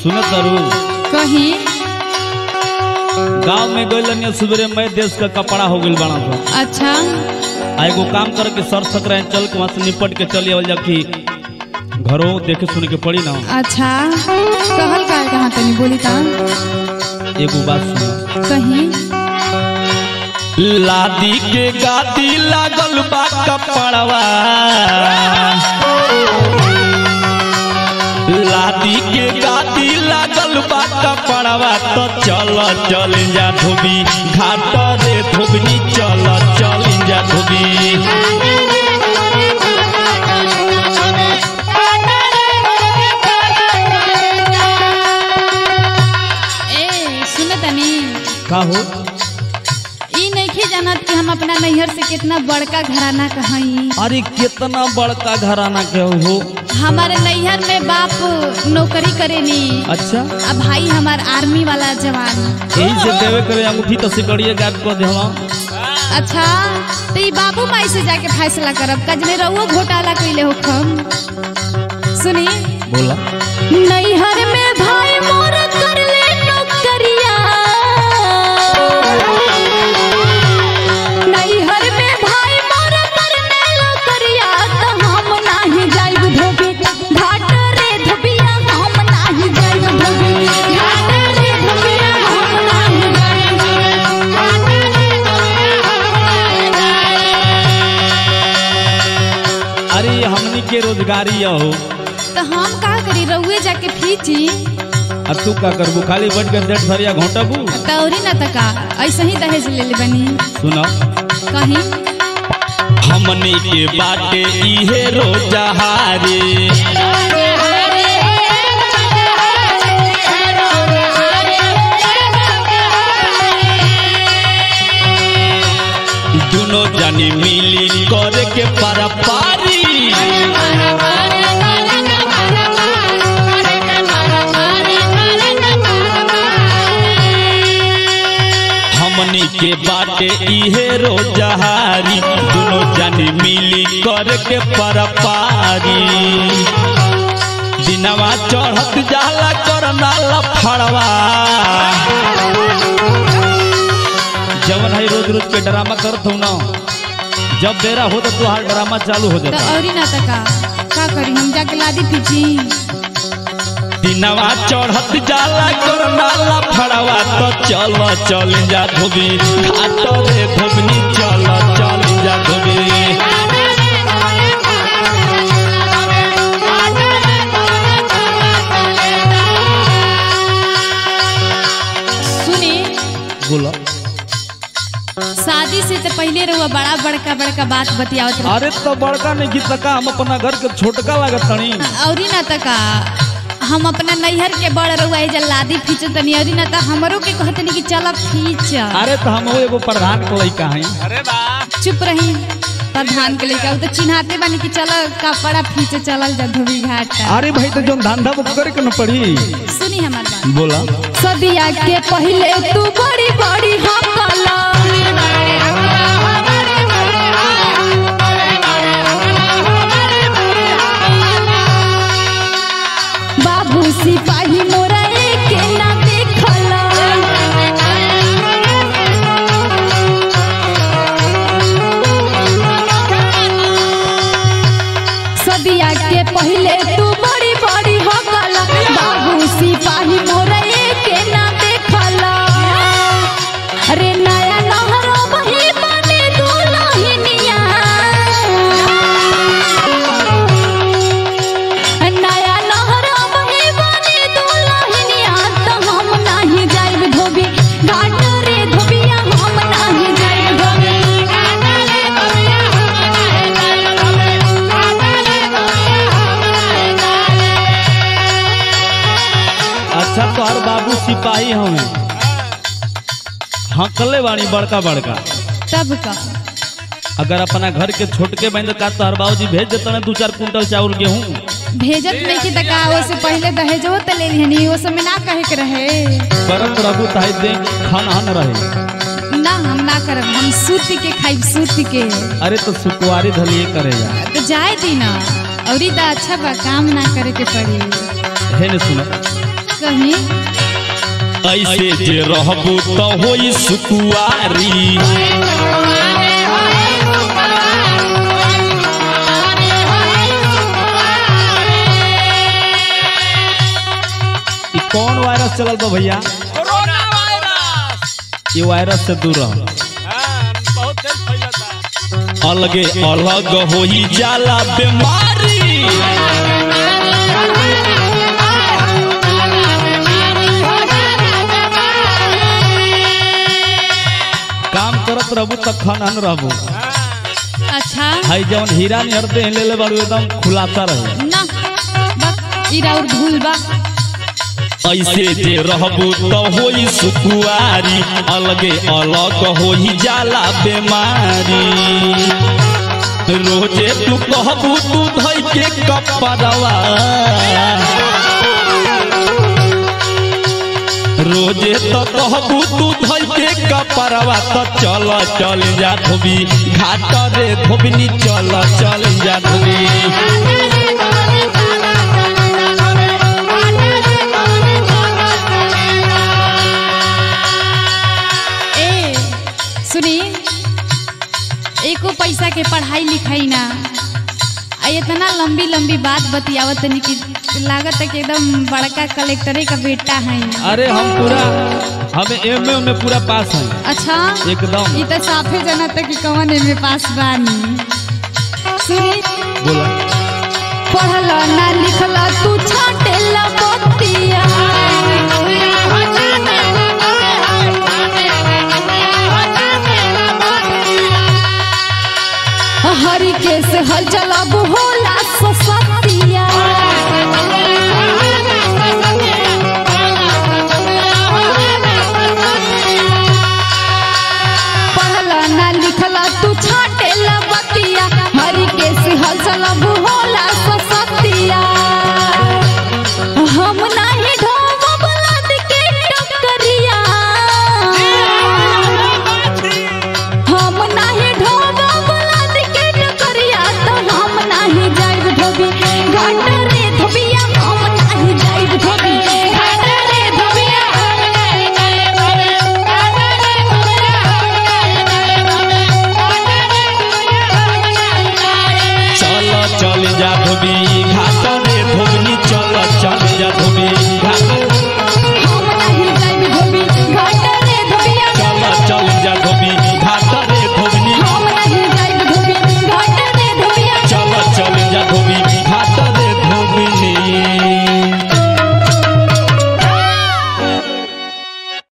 सुनो जरूर कहीं गांव में गई सुबह मैं देश का कपड़ा हो गई बना था। अच्छा एगो काम कर के सर सकरा चल के वहां से निपट के चली आवल जाकि घरों देखे सुने के पड़ी ना। अच्छा कहल का कहाँ तनी बोली ता एगो बात सुनो कहीं लादी के गादी लागल बा कपड़वा लादी के गादी लागल बा कपड़वा तो चल चल जा धोबी घाट रे धोबनी चल चल जा धोबी। ए सुन तनी का हो ई नहीं जानत कि हम अपना नैहर से कितना बड़का घराना कहई। अरे कितना बड़का घराना के हो। हमारे नैहर में बाप नौकरी करेनी। अच्छा अब भाई हमार आर्मी वाला जवान। यही से देवे करे अंगूठी तो सिकड़िए गायब कर देवा। अच्छा तो ई बाबू माई से जाके फैसला करब कजने रहुओ घोटाला कइले हो खम। सुनी बोला नैहर में भाई मोर कर ले नौकरिया नैहर में भाई मोर कर ले नौकरिया तो हम नाही जाइब धोबी घाट रे धोबिया हम नाही जाइब धोबी घाट रे धोबिया हम नाही जाइब घाट रे धोबिया। अरे हमनी के रोजगारी हो तो हम का करी रहुए जाके फीची। अब तू का करबू खाली बैठ के डेट भरिया घोटबू तौरी ना तका ऐसे ही दहेज ले ले बनी। सुनो कहीं हमनी के बाटे इहे रोजहारी दोनों जानी मिली करे के पारी हमनी के बाटे इहे रोजहारी दोनों जानी मिली कर के पारी दिनवा चढ़त जाला करना लफड़वा जवन है रोज रोज के ड्रामा करत हूँ ना जब बेरा हो तो तुहार ड्रामा चालू हो तो जाता औरी ना तका का करी हम जाके लादी फीची। दिनवा चढ़त जाला करना लफड़वा तो चल चल जा धोबी घाट रे धोबनी चल चल जा धोबी। सुनी बोला शादी से तो पहले रहुआ बड़ा बड़का बड़का बात बतियावत रहे। अरे तो बड़का नहीं की तका हम अपना घर के छोटका लागत तनी औरी ना तका हम अपना नैहर के बड़ रहुआ एजा लादी फीच तनी औरी ना त हमरो के कहतनी कि चल फीच। अरे तो हम एगो प्रधान के लइका हई। अरे वाह चुप रही प्रधान के लइका तो चिन्हाते बानी कि चल कपड़ा फीच चलल जा धोबी घाट। अरे भाई तो जो धंधा वो करे के न पड़ी। सुनी हमार बात बोला सदिया के पहले तू बड़ी बड़ी हकला बाबू सिपाही मोरा के ना देखला सदिया के पहले तू बड़ी बड़ी हकला बाबू सिपाही मोरा के ना देखला। अरे नया नहरो बही बने दुल्हनिया नया नहरो बही बने दुल्हनिया तो हम नाही जाइब धोबी घाट रे धोबिया हम नाही जाइब धोबी घाट रे धोबिया हम नाही जाइब धोबी घाट रे धोबिया हम नाही जाइब। अच्छा तो हर बाबू सिपाही हमें हकले वाणी बड़का बड़का तब का अगर अपना घर के छोटके बहन का तो हर बाबूजी भेज देते ना 2-4 कुंटल चावल गेहूं भेजत नहीं की तका वो से पहले दहेजो त ले लिहनी वो समय ना कहे के रहे परम प्रभु ताहि दे खाना न रहे ना हम ना करब हम सूती के खाइब सूती के। अरे तो सुकुआरी धलिए करेगा तो जाए दी ना औरी दा अच्छा बा काम ना करे के पड़ी। है न सुनो कहीं ऐसे जे रहबू तो होई सुकुआरी। कौन वायरस चलल बा भैया? Corona virus. ये वायरस से दूर रह। बहुत तेज फैलता। अलगे अलग होई जाला बीमारी। काम करत रहबू तो खनन रहबू। अच्छा हाई जवन हीरा नियर दे ले बाड़ू एकदम खुलाता रहे ना इरा और धूल बा। ऐसे जे रहबू तो होई सुकुआरी। अलगे अलग होई जाला बीमारी। रोजे तू कहबू तू धई के कपड़वा। रोजे तो कहबू तू धई के कपड़वा। तो चल चल जा धोबी घाट रे धोबनी चल चल जा धोबी। सुनी एको पैसा के पढ़ाई लिखाई ना इतना लंबी लंबी बात बतियावत नहीं कि लागत है कि एकदम बड़का कलेक्टरे का बेटा है। अरे हमें एमए में पूरा पास है। अच्छा एकदम ये तो साफे जानत है कि कौन एमए पास बानी। सुनी बोला पढ़ला ना लिखला तू छाटेला बतिया। हरी केस हल चलाबू होला ससतिया। पढ़ला ना लिखला तू छाटेला बतिया। हरी केस हल चलाबू